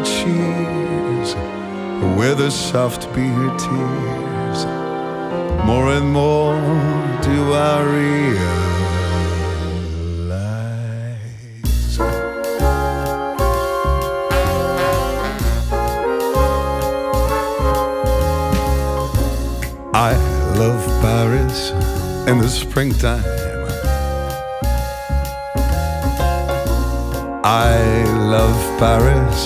cheers, where the soft beer tears, more and more do I realize. I love Paris in the springtime. I love Paris